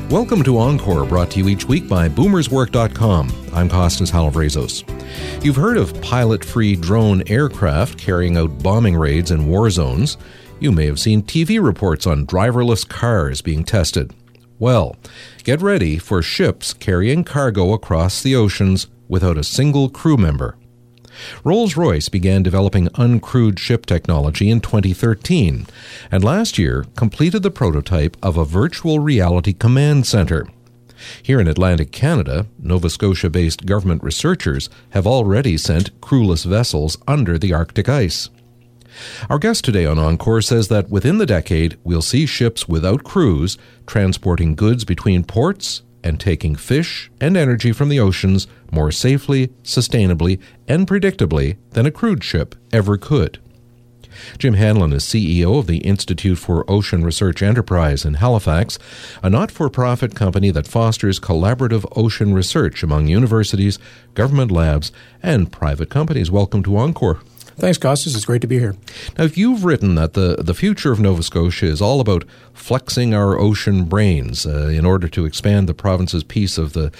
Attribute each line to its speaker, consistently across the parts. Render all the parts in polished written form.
Speaker 1: Welcome to Encore, brought to you each week by boomerswork.com. I'm Costas Halvrezos. You've heard of pilot-free drone aircraft carrying out bombing raids in war zones. You may have seen TV reports on driverless cars being tested. Well, get ready for ships carrying cargo across the oceans without a single crew member. Rolls-Royce began developing uncrewed ship technology in 2013, and last year completed the prototype of a virtual reality command center. Here in Atlantic Canada, Nova Scotia-based government researchers have already sent crewless vessels under the Arctic ice. Our guest today on Encore says that within the decade, we'll see ships without crews transporting goods between ports and taking fish and energy from the oceans more safely, sustainably, and predictably than a crewed ship ever could. Jim Hanlon is CEO of the Institute for Ocean Research Enterprise in Halifax, a not-for-profit company that fosters collaborative ocean research among universities, government labs, and private companies. Welcome to Encore.
Speaker 2: Thanks, Costas. It's great to be here.
Speaker 1: Now, if you've written that the future of Nova Scotia is all about flexing our ocean brains in order to expand the province's piece of the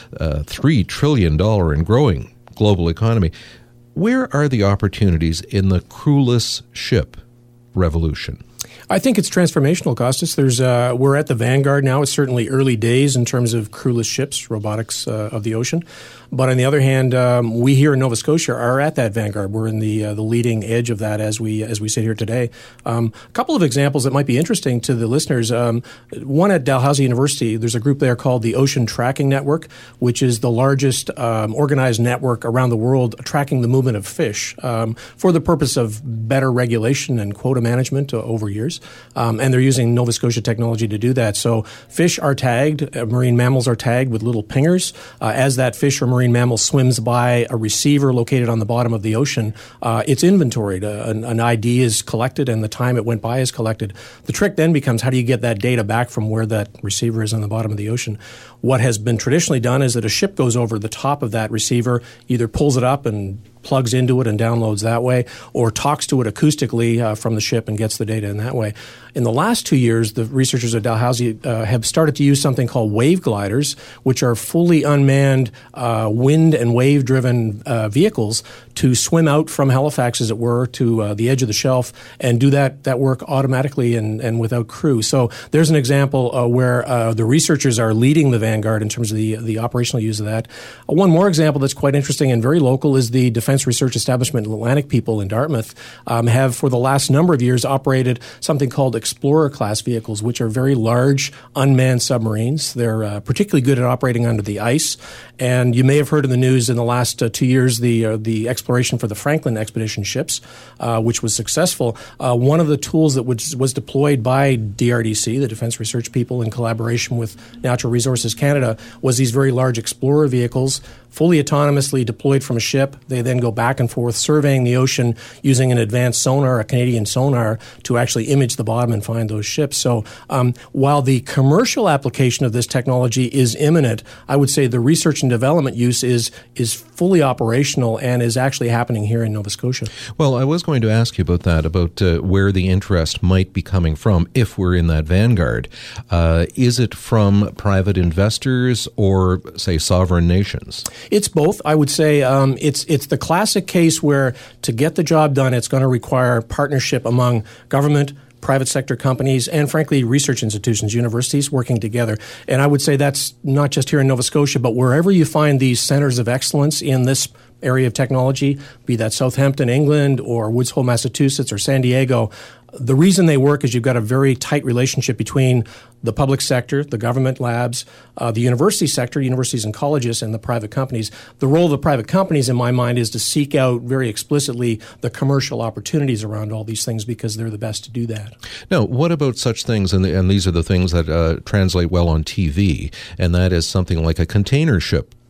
Speaker 1: $3 trillion and growing global economy, where are the opportunities in the crewless ship revolution?
Speaker 2: I think it's transformational, Costas. We're at the vanguard now. It's certainly early days in terms of crewless ships, robotics of the ocean. But on the other hand, we here in Nova Scotia are at that vanguard. We're in the leading edge of that as we sit here today. A couple of examples that might be interesting to the listeners. One at Dalhousie University, there's a group there called the Ocean Tracking Network, which is the largest organized network around the world tracking the movement of fish for the purpose of better regulation and quota management over years. And they're using Nova Scotia technology to do that. So fish are tagged, marine mammals are tagged with little pingers. As that fish or marine mammal swims by a receiver located on the bottom of the ocean, it's inventoried. An ID is collected and the time it went by is collected. The trick then becomes how do you get that data back from where that receiver is on the bottom of the ocean? What has been traditionally done is that a ship goes over the top of that receiver, either pulls it up and plugs into it and downloads that way, or talks to it acoustically from the ship and gets the data in that way. In the last 2 years, the researchers at Dalhousie have started to use something called wave gliders, which are fully unmanned wind and wave-driven vehicles to swim out from Halifax, as it were, to the edge of the shelf and do that work automatically and without crew. So there's an example where the researchers are leading the vanguard in terms of the operational use of that. One more example that's quite interesting and very local is the Defense Research Establishment Atlantic people in Dartmouth have for the last number of years operated something called Explorer-class vehicles, which are very large unmanned submarines. They're particularly good at operating under the ice. And you may have heard in the news in the last 2 years the exploration for the Franklin expedition ships, which was successful. One of the tools that was deployed by DRDC, the Defense Research people, in collaboration with Natural Resources Canada, was these very large Explorer vehicles, fully autonomously deployed from a ship. They then go back and forth surveying the ocean using an advanced sonar, a Canadian sonar, to actually image the bottom and find those ships. So while the commercial application of this technology is imminent, I would say the research and development use is fully operational and is actually happening here in Nova Scotia.
Speaker 1: Well, I was going to ask you about that, about where the interest might be coming from if we're in that vanguard. Is it from private investors or, say, sovereign nations?
Speaker 2: It's both. I would say it's the classic case where to get the job done, it's going to require partnership among government, private sector companies, and frankly, research institutions, universities working together. And I would say that's not just here in Nova Scotia, but wherever you find these centers of excellence in this area of technology, be that Southampton, England, or Woods Hole, Massachusetts, or San Diego, the reason they work is you've got a very tight relationship between the public sector, the government labs, the university sector, universities and colleges, and the private companies. The role of the private companies, in my mind, is to seek out very explicitly the commercial opportunities around all these things because they're the best to do that.
Speaker 1: Now, what about such things, and these are the things that translate well on TV, and that is something like a container ship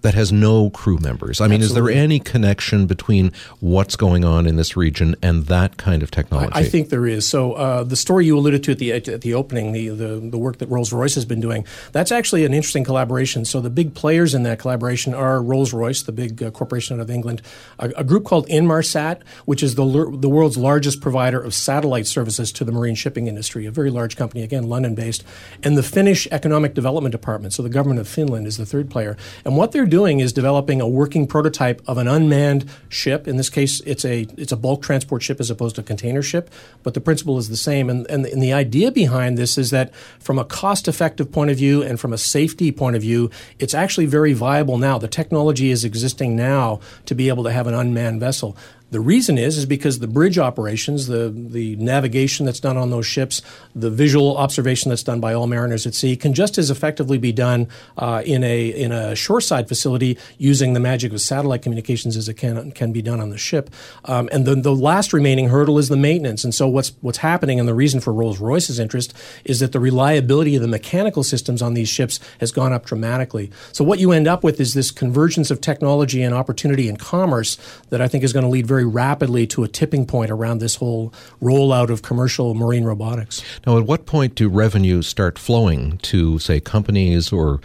Speaker 1: that has no crew members? I mean,
Speaker 2: Absolutely.
Speaker 1: Is there any connection between what's going on in this region and that kind of technology?
Speaker 2: I think there is. So the story you alluded to at the opening, the work that Rolls-Royce has been doing, that's actually an interesting collaboration. So the big players in that collaboration are Rolls-Royce, the big corporation out of England, a group called Inmarsat, which is the world's largest provider of satellite services to the marine shipping industry, a very large company, again, London-based, and the Finnish Economic Development Department, so the government of Finland is the third player. And what they're doing is developing a working prototype of an unmanned ship. In this case, it's a bulk transport ship as opposed to a container ship, but the principle is the same. And the idea behind this is that from a cost-effective point of view and from a safety point of view, it's actually very viable now. The technology is existing now to be able to have an unmanned vessel. The reason is because the bridge operations, the navigation that's done on those ships, the visual observation that's done by all mariners at sea can just as effectively be done in a shoreside facility using the magic of satellite communications as it can be done on the ship. And the last remaining hurdle is the maintenance. And so what's happening, and the reason for Rolls-Royce's interest, is that the reliability of the mechanical systems on these ships has gone up dramatically. So what you end up with is this convergence of technology and opportunity and commerce that I think is going to lead very rapidly to a tipping point around this whole rollout of commercial marine robotics.
Speaker 1: Now, at what point do revenues start flowing to, say, companies or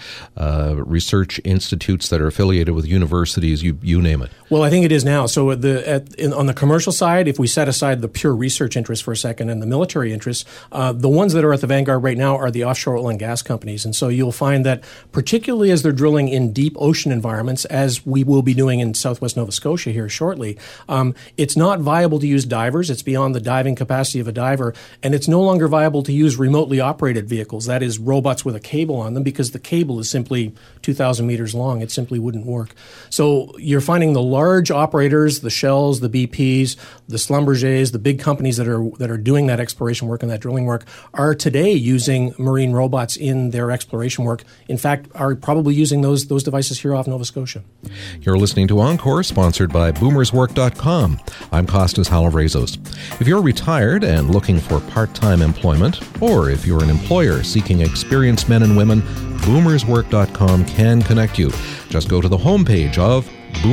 Speaker 1: research institutes that are affiliated with universities, you name it?
Speaker 2: Well, I think it is now. So on the commercial side, if we set aside the pure research interests for a second and the military interests, the ones that are at the vanguard right now are the offshore oil and gas companies. And so you'll find that particularly as they're drilling in deep ocean environments, as we will be doing in southwest Nova Scotia here shortly, it's not viable to use divers. It's beyond the diving capacity of a diver. And it's no longer viable to use remotely operated vehicles, that is, robots with a cable on them, because the cable is simply 2,000 meters long. It simply wouldn't work. So you're finding the large operators, the Shells, the BPs, the Schlumbergers, the big companies that are doing that exploration work and that drilling work are today using marine robots in their exploration work. In fact, are probably using those devices here off Nova Scotia.
Speaker 1: You're listening to Encore, sponsored by BoomersWork.com. I'm Costas Halavrezos. If you're retired and looking for part-time employment, or if you're an employer seeking experienced men and women, BoomersWork.com can connect you. Just go to the homepage of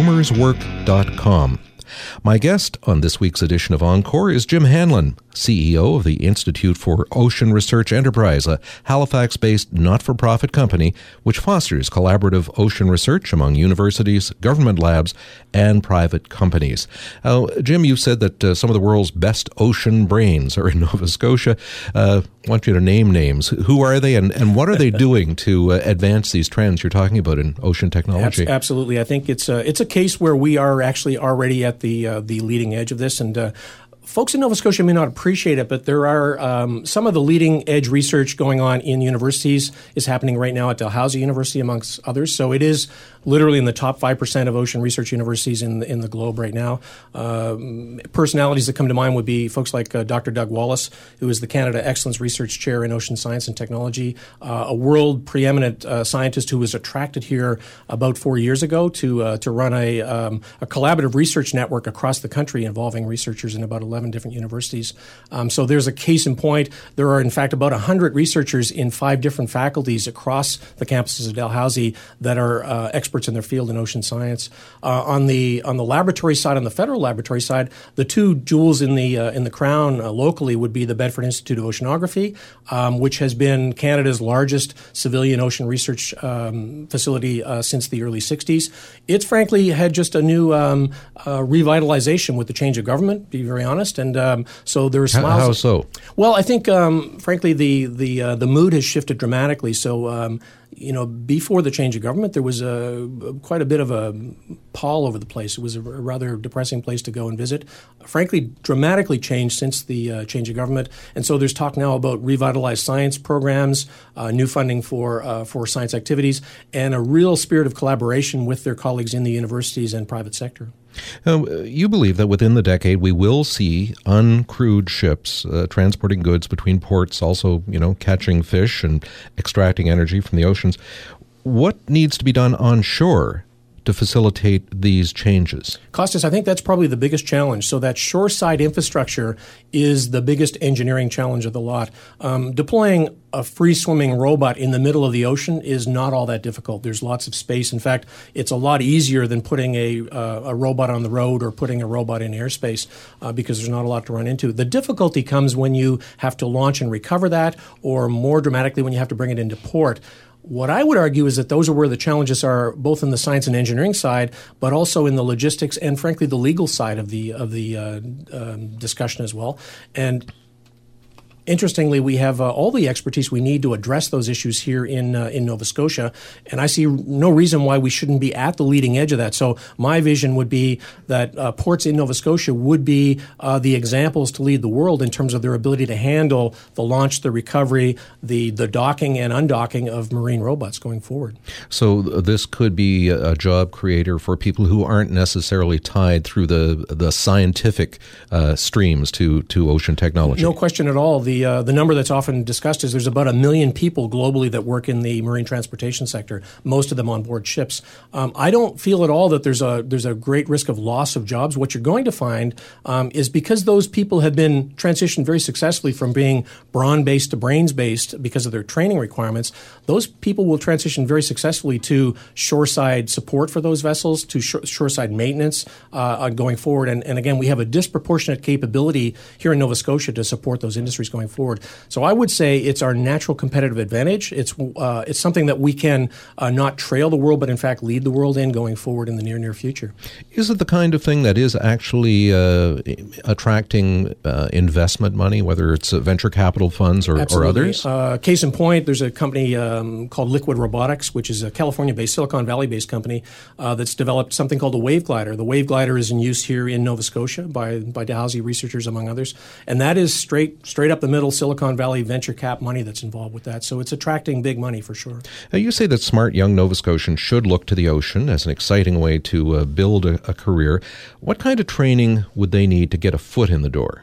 Speaker 1: BoomersWork.com. My guest on this week's edition of Encore is Jim Hanlon, CEO of the Institute for Ocean Research Enterprise, a Halifax-based not-for-profit company which fosters collaborative ocean research among universities, government labs, and private companies. Jim, you said that some of the world's best ocean brains are in Nova Scotia. I want you to name names. Who are they, and what are they doing to advance these trends you're talking about in ocean technology?
Speaker 2: Absolutely. I think it's a case where we are actually already at the leading edge of this, and folks in Nova Scotia may not appreciate it, but there are some of the leading edge research going on in universities is happening right now at Dalhousie University, amongst others. So it is literally in the top 5% of ocean research universities in the globe right now. Personalities that come to mind would be folks like Dr. Doug Wallace, who is the Canada Excellence Research Chair in Ocean Science and Technology, a world preeminent scientist who was attracted here about 4 years ago to run a collaborative research network across the country involving researchers in about 11 different universities. So there's a case in point. There are, in fact, about 100 researchers in 5 different faculties across the campuses of Dalhousie that are experts in their field in ocean science. On the laboratory side, on the federal laboratory side, the two jewels in the crown locally would be the Bedford Institute of Oceanography, which has been Canada's largest civilian ocean research facility since the early 60s. It's frankly had just a new revitalization with the change of government, to be very honest. And so there's smiles.
Speaker 1: How so?
Speaker 2: Well, I think frankly the mood has shifted dramatically. So before the change of government, there was quite a bit of a pall over the place. It was a rather depressing place to go and visit. Frankly, dramatically changed since the change of government. And so there's talk now about revitalized science programs, new funding for science activities, and a real spirit of collaboration with their colleagues in the universities and private sector.
Speaker 1: You believe that within the decade we will see uncrewed ships transporting goods between ports, also, catching fish and extracting energy from the oceans. What needs to be done on shore to facilitate these changes?
Speaker 2: Costas, I think that's probably the biggest challenge. So that shoreside infrastructure is the biggest engineering challenge of the lot. Deploying a free-swimming robot in the middle of the ocean is not all that difficult. There's lots of space. In fact, it's a lot easier than putting a robot on the road or putting a robot in airspace because there's not a lot to run into. The difficulty comes when you have to launch and recover that, or more dramatically, when you have to bring it into port. What I would argue is that those are where the challenges are, both in the science and engineering side, but also in the logistics and, frankly, the legal side of the discussion as well. And interestingly, we have all the expertise we need to address those issues here in Nova Scotia, and I see no reason why we shouldn't be at the leading edge of that. So my vision would be that ports in Nova Scotia would be the examples to lead the world in terms of their ability to handle the launch, the recovery, the docking and undocking of marine robots going forward.
Speaker 1: So this could be a job creator for people who aren't necessarily tied through the scientific streams to ocean technology.
Speaker 2: No question at all. The number that's often discussed is there's about 1 million people globally that work in the marine transportation sector, most of them on board ships. I don't feel at all that there's a great risk of loss of jobs. What you're going to find is because those people have been transitioned very successfully from being brawn-based to brains-based because of their training requirements, those people will transition very successfully to shoreside support for those vessels, to shoreside maintenance going forward. And again, we have a disproportionate capability here in Nova Scotia to support those industries going forward. So I would say it's our natural competitive advantage. It's something that we can not trail the world, but in fact lead the world in going forward in the near future.
Speaker 1: Is it the kind of thing that is actually attracting investment money, whether it's venture capital funds or others?
Speaker 2: Case in point, there's a company called Liquid Robotics, which is a California-based, Silicon Valley-based company that's developed something called the Wave Glider. The Wave Glider is in use here in Nova Scotia by Dalhousie researchers, among others, and that is straight up the middle Silicon Valley venture cap money that's involved with that. So it's attracting big money for sure.
Speaker 1: Now, you say that smart young Nova Scotians should look to the ocean as an exciting way to build a career. What kind of training would they need to get a foot in the door?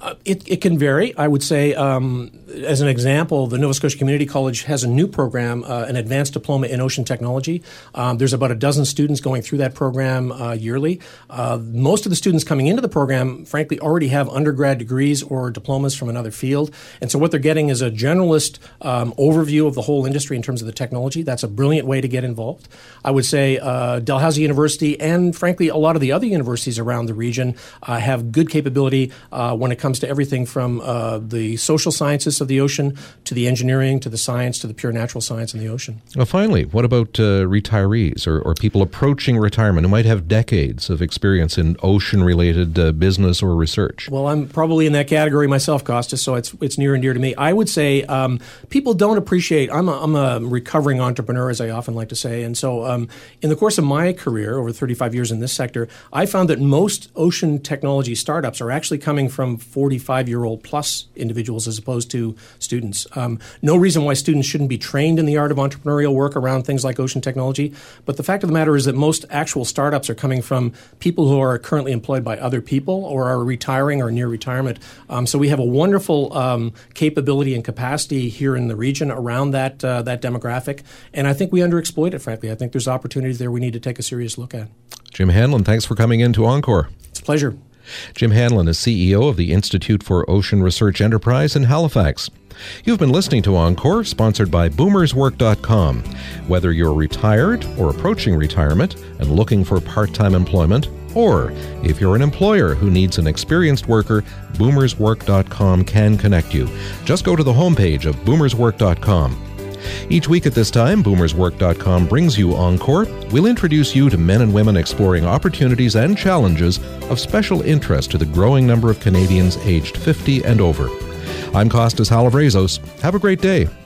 Speaker 2: It can vary. I would say, as an example, the Nova Scotia Community College has a new program, an advanced diploma in ocean technology. There's about a dozen students going through that program yearly. Most of the students coming into the program, frankly, already have undergrad degrees or diplomas from another field. And so what they're getting is a generalist overview of the whole industry in terms of the technology. That's a brilliant way to get involved. I would say Dalhousie University and, frankly, a lot of the other universities around the region have good capability when it comes to everything from the social sciences of the ocean to the engineering to the science to the pure natural science in the ocean.
Speaker 1: Well, finally, what about retirees or people approaching retirement who might have decades of experience in ocean-related business or research?
Speaker 2: Well, I'm probably in that category myself, Costas, so it's near and dear to me. I would say people don't appreciate, I'm a recovering entrepreneur, as I often like to say, and so in the course of my career, over 35 years in this sector, I found that most ocean technology startups are actually coming from 45-year-old plus individuals as opposed to students. No reason why students shouldn't be trained in the art of entrepreneurial work around things like ocean technology, but the fact of the matter is that most actual startups are coming from people who are currently employed by other people or are retiring or near retirement. So we have a wonderful capability and capacity here in the region around that demographic, and I think we underexploit it, frankly. I think there's opportunities there we need to take a serious look at.
Speaker 1: Jim Hanlon, thanks for coming in to Encore.
Speaker 2: It's a pleasure.
Speaker 1: Jim Hanlon is CEO of the Institute for Ocean Research Enterprise in Halifax. You've been listening to Encore, sponsored by BoomersWork.com. Whether you're retired or approaching retirement and looking for part-time employment, or if you're an employer who needs an experienced worker, BoomersWork.com can connect you. Just go to the homepage of BoomersWork.com. Each week at this time, BoomersWork.com brings you Encore. We'll introduce you to men and women exploring opportunities and challenges of special interest to the growing number of Canadians aged 50 and over. I'm Costas Halavrezos. Have a great day.